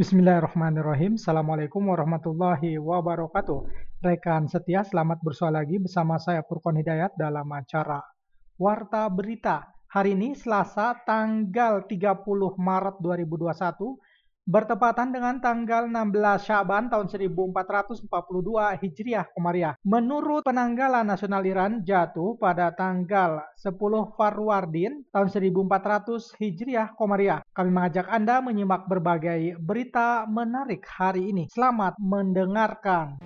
Bismillahirrahmanirrahim. Assalamualaikum warahmatullahi wabarakatuh. Rekan setia, selamat bersua lagi bersama saya Furqon Hidayat dalam acara Warta Berita. Hari ini Selasa tanggal 30 Maret 2021 bertepatan dengan tanggal 16 Syaban tahun 1442 Hijriah Komariah. Menurut penanggalan nasional Iran jatuh pada tanggal 10 Farwardin tahun 1400 Hijriah Komariah. Kami mengajak Anda menyimak berbagai berita menarik hari ini. Selamat mendengarkan.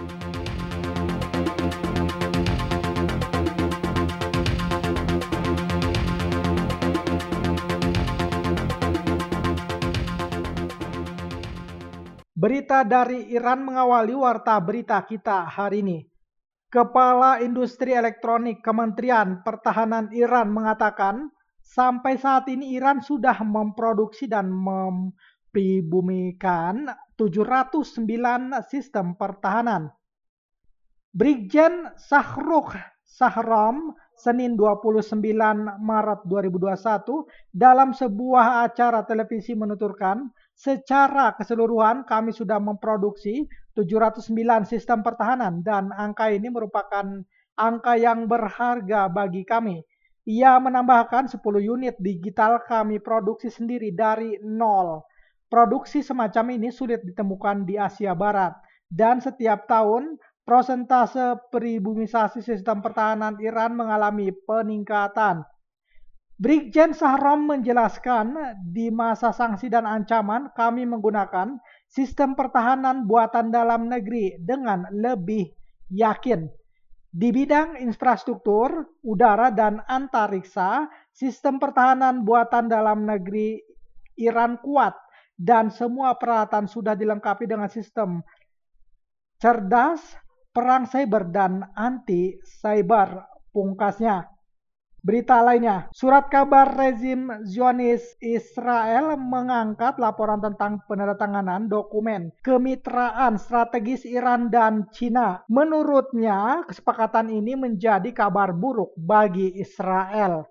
Berita dari Iran mengawali warta berita kita hari ini. Kepala Industri Elektronik Kementerian Pertahanan Iran mengatakan, sampai saat ini Iran sudah memproduksi dan mempribumikan 709 sistem pertahanan. Brigjen Shahrukh Shahram Senin 29 Maret 2021 dalam sebuah acara televisi menuturkan, secara keseluruhan kami sudah memproduksi 709 sistem pertahanan dan angka ini merupakan angka yang berharga bagi kami. Ia menambahkan 10 unit digital kami produksi sendiri dari nol. Produksi semacam ini sulit ditemukan di Asia Barat dan setiap tahun prosentase pribumisasi sistem pertahanan Iran mengalami peningkatan. Brigjen Shahram menjelaskan, di masa sanksi dan ancaman kami menggunakan sistem pertahanan buatan dalam negeri dengan lebih yakin. Di bidang infrastruktur, udara dan antariksa, sistem pertahanan buatan dalam negeri Iran kuat dan semua peralatan sudah dilengkapi dengan sistem cerdas, perang cyber dan anti cyber, pungkasnya. Berita lainnya, surat kabar rezim Zionis Israel mengangkat laporan tentang penandatanganan dokumen kemitraan strategis Iran dan China. Menurutnya, kesepakatan ini menjadi kabar buruk bagi Israel.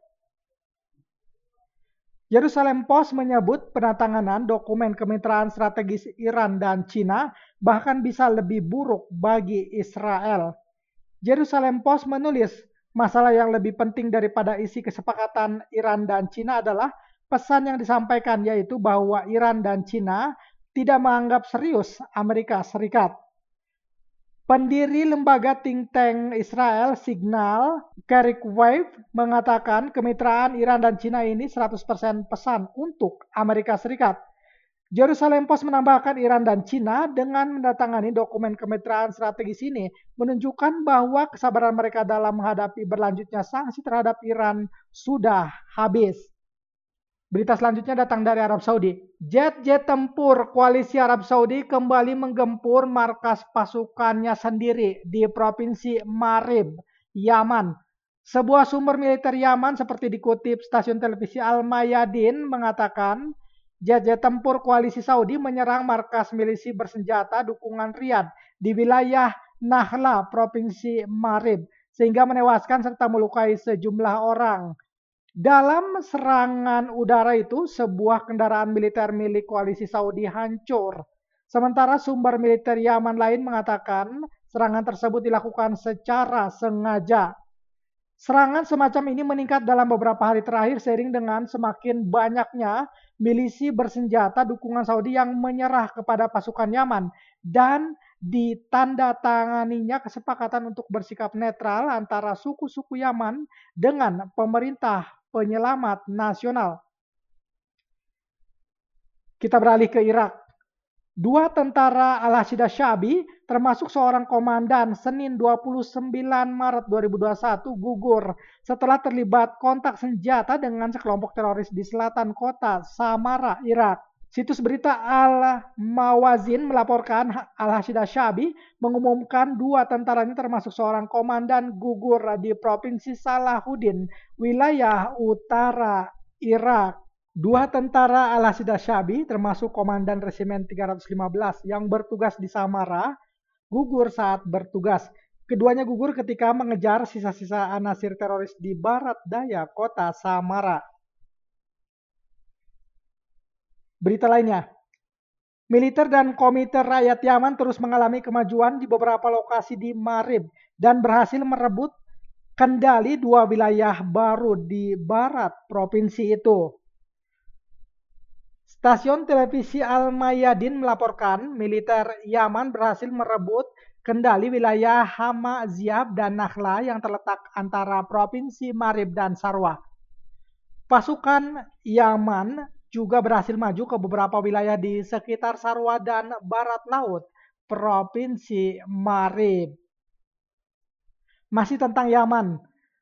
Jerusalem Post menyebut penandatanganan dokumen kemitraan strategis Iran dan China bahkan bisa lebih buruk bagi Israel. Jerusalem Post menulis, masalah yang lebih penting daripada isi kesepakatan Iran dan China adalah pesan yang disampaikan, yaitu bahwa Iran dan China tidak menganggap serius Amerika Serikat. Pendiri lembaga think tank Israel Signal, Kerik Wave, mengatakan kemitraan Iran dan China ini 100% pesan untuk Amerika Serikat. Jerusalem Post menambahkan Iran dan China dengan mendatangani dokumen kemitraan strategis ini menunjukkan bahwa kesabaran mereka dalam menghadapi berlanjutnya sanksi terhadap Iran sudah habis. Berita selanjutnya datang dari Arab Saudi. Jet-jet tempur koalisi Arab Saudi kembali menggempur markas pasukannya sendiri di Provinsi Marib, Yaman. Sebuah sumber militer Yaman seperti dikutip stasiun televisi Al-Mayadin mengatakan, jet-jet tempur koalisi Saudi menyerang markas milisi bersenjata dukungan Riyadh di wilayah Nahla, Provinsi Marib, sehingga menewaskan serta melukai sejumlah orang. Dalam serangan udara itu, sebuah kendaraan militer milik koalisi Saudi hancur. Sementara sumber militer Yaman lain mengatakan serangan tersebut dilakukan secara sengaja. Serangan semacam ini meningkat dalam beberapa hari terakhir seiring dengan semakin banyaknya milisi bersenjata dukungan Saudi yang menyerah kepada pasukan Yaman dan ditandatanganinya kesepakatan untuk bersikap netral antara suku-suku Yaman dengan pemerintah penyelamat nasional. Kita beralih ke Irak. Dua tentara Al-Hashida Shaabi, termasuk seorang komandan, Senin 29 Maret 2021 gugur setelah terlibat kontak senjata dengan sekelompok teroris di selatan kota Samara, Irak. Situs berita Al-Mawazin melaporkan Al-Hashida Shaabi mengumumkan dua tentaranya termasuk seorang komandan gugur di Provinsi Salahuddin, wilayah utara Irak. Dua tentara Al-Hashida Shaabi termasuk komandan Resimen 315 yang bertugas di Samara gugur saat bertugas. Keduanya gugur ketika mengejar sisa-sisa anasir teroris di barat daya kota Samara. Berita lainnya, Militer dan Komite Rakyat Yaman terus mengalami kemajuan di beberapa lokasi di Marib dan berhasil merebut kendali 2 wilayah baru di barat provinsi itu. Stasiun televisi Al-Mayadin melaporkan militer Yaman berhasil merebut kendali wilayah Hama Ziab dan Nakhla yang terletak antara provinsi Marib dan Sarwa. Pasukan Yaman juga berhasil maju ke beberapa wilayah di sekitar Sarwa dan barat laut provinsi Marib. Masih tentang Yaman,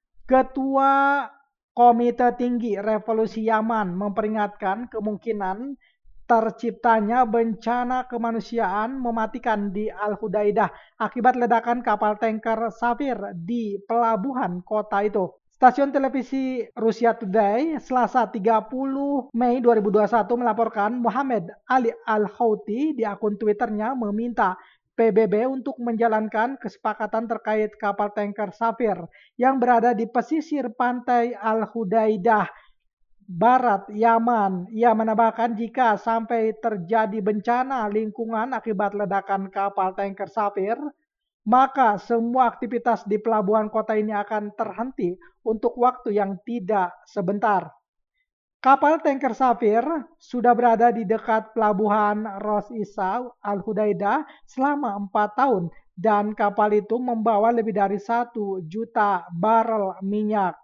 Ketua Komite Tinggi Revolusi Yaman memperingatkan kemungkinan terciptanya bencana kemanusiaan mematikan di Al-Hudaidah akibat ledakan kapal tanker Safir di pelabuhan kota itu. Stasiun televisi Rusia Today Selasa 30 Mei 2021 melaporkan Muhammad Ali Al-Houthi di akun Twitternya meminta PBB untuk menjalankan kesepakatan terkait kapal tanker Safir yang berada di pesisir pantai Al-Hudaidah, barat Yaman. Ia menambahkan jika sampai terjadi bencana lingkungan akibat ledakan kapal tanker Safir, maka semua aktivitas di pelabuhan kota ini akan terhenti untuk waktu yang tidak sebentar. Kapal tanker Safir sudah berada di dekat pelabuhan Ras Isa Al-Hudaidah selama 4 tahun dan kapal itu membawa lebih dari 1 juta barel minyak.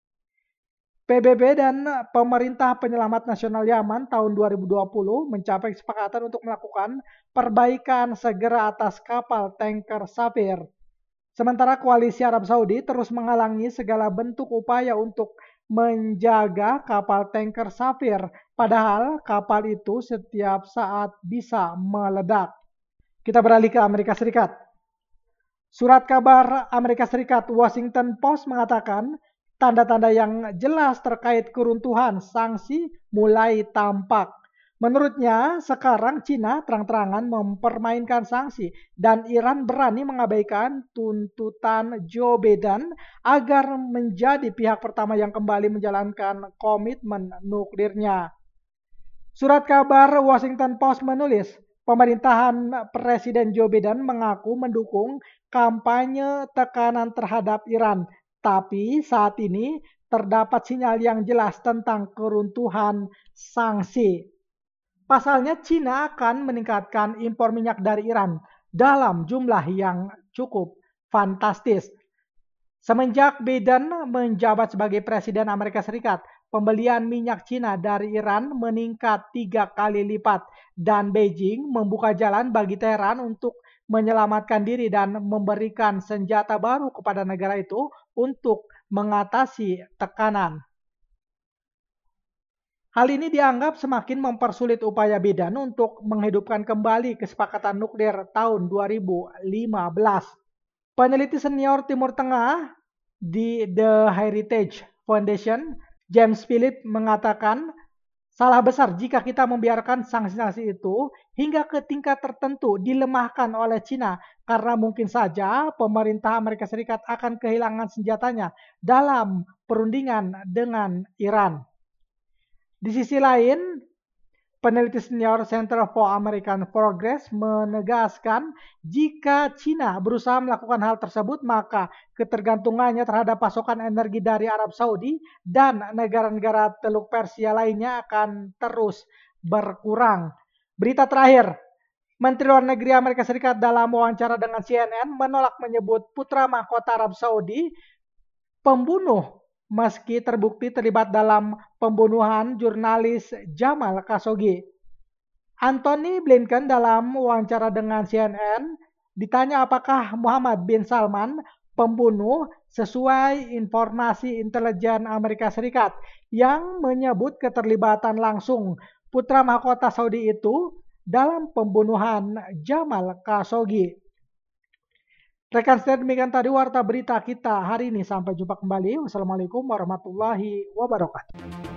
PBB dan Pemerintah Penyelamat Nasional Yaman tahun 2020 mencapai kesepakatan untuk melakukan perbaikan segera atas kapal tanker Safir. Sementara koalisi Arab Saudi terus menghalangi segala bentuk upaya untuk menjaga kapal tanker Safir, padahal kapal itu setiap saat bisa meledak. Kita beralih ke Amerika Serikat. Surat kabar Amerika Serikat Washington Post mengatakan tanda-tanda yang jelas terkait keruntuhan sanksi mulai tampak. Menurutnya, sekarang Cina terang-terangan mempermainkan sanksi dan Iran berani mengabaikan tuntutan Joe Biden agar menjadi pihak pertama yang kembali menjalankan komitmen nuklirnya. Surat kabar Washington Post menulis, pemerintahan Presiden Joe Biden mengaku mendukung kampanye tekanan terhadap Iran, tapi saat ini terdapat sinyal yang jelas tentang keruntuhan sanksi. Pasalnya Cina akan meningkatkan impor minyak dari Iran dalam jumlah yang cukup fantastis. Semenjak Biden menjabat sebagai Presiden Amerika Serikat, pembelian minyak Cina dari Iran meningkat 3 kali lipat dan Beijing membuka jalan bagi Teheran untuk menyelamatkan diri dan memberikan senjata baru kepada negara itu untuk mengatasi tekanan. Hal ini dianggap semakin mempersulit upaya Biden untuk menghidupkan kembali kesepakatan nuklir tahun 2015. Peneliti senior Timur Tengah di The Heritage Foundation, James Philip mengatakan, salah besar jika kita membiarkan sanksi-sanksi itu hingga ke tingkat tertentu dilemahkan oleh Cina karena mungkin saja pemerintah Amerika Serikat akan kehilangan senjatanya dalam perundingan dengan Iran. Di sisi lain, peneliti senior Center for American Progress menegaskan jika Cina berusaha melakukan hal tersebut, maka ketergantungannya terhadap pasokan energi dari Arab Saudi dan negara-negara Teluk Persia lainnya akan terus berkurang. Berita terakhir, Menteri Luar Negeri Amerika Serikat dalam wawancara dengan CNN menolak menyebut putra mahkota Arab Saudi pembunuh meski terbukti terlibat dalam pembunuhan jurnalis Jamal Khashoggi. Anthony Blinken dalam wawancara dengan CNN ditanya apakah Muhammad bin Salman pembunuh sesuai informasi intelijen Amerika Serikat yang menyebut keterlibatan langsung putra mahkota Saudi itu dalam pembunuhan Jamal Khashoggi. Rekan setia, demikian tadi warta berita kita hari ini. Sampai jumpa kembali. Wassalamualaikum warahmatullahi wabarakatuh.